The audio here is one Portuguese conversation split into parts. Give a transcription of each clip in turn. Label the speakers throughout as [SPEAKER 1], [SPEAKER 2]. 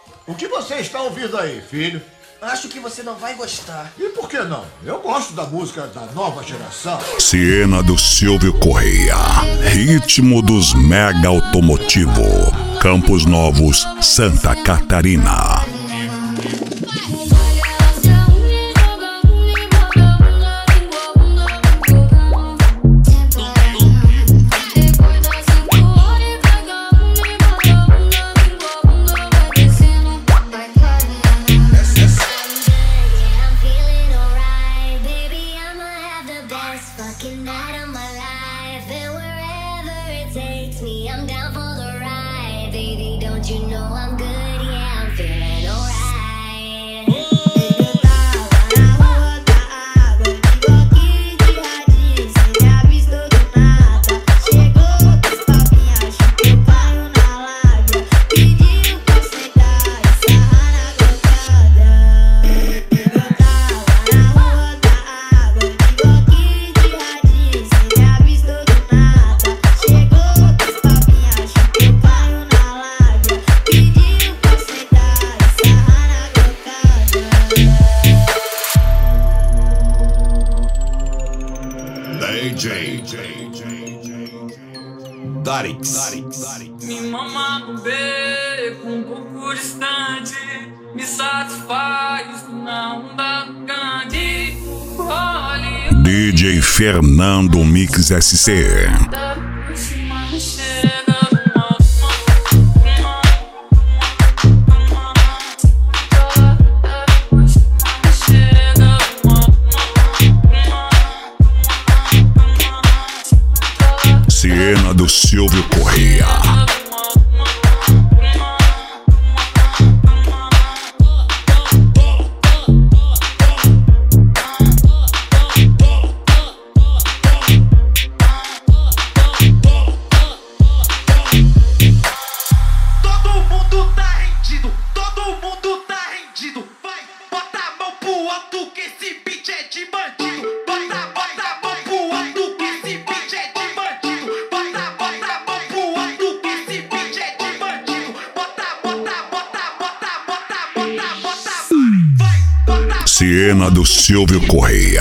[SPEAKER 1] O que você está ouvindo aí, filho?
[SPEAKER 2] Acho que você não vai gostar.
[SPEAKER 1] E por que não? Eu gosto da música da nova geração.
[SPEAKER 3] Siena do Silvio Correia. Ritmo dos Mega Automotivo. Campos Novos, Santa Catarina.
[SPEAKER 4] Me mama no beco, um pouco distante, me satisfaz, não dá grande.
[SPEAKER 3] DJ Fernando Mix SC. Siena do Silvio Correia. Siena do Silvio Correia.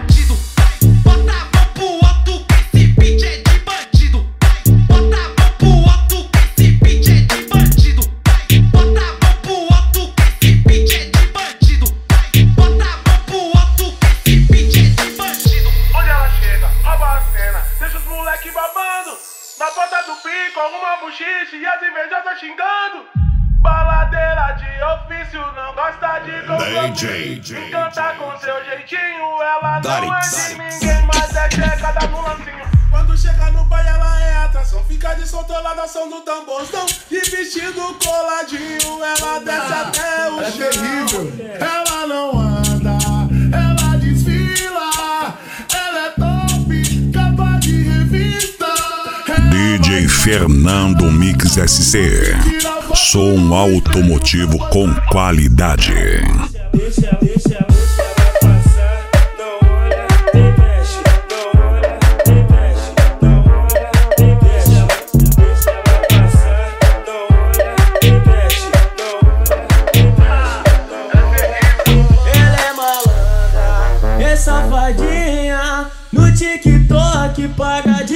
[SPEAKER 5] Na ponta do pico, alguma buchiche e as invejosas xingando. Baladeira de ofício, não gosta de compromisso. Encanta com seu jeitinho, ela não é de ninguém, mas é chegada no lancinho. Quando chega no baile ela é atração, fica de soltolada, ação do tamborzão. De vestido coladinho, ela desce até o chão.
[SPEAKER 1] Terrível.
[SPEAKER 5] Ela não anda, ela desfila. Ela é top, capa de revista.
[SPEAKER 3] DJ Fernando Mix SC. Som automotivo com qualidade.
[SPEAKER 5] Deixa ela passar, não olha, nem mexe, não olha, nem mexe, não olha, nem mexe. Deixa ela passar, não olha, nem mexe, não olha, nem mexe. Ela é malandra, é safadinha, no TikTok paga de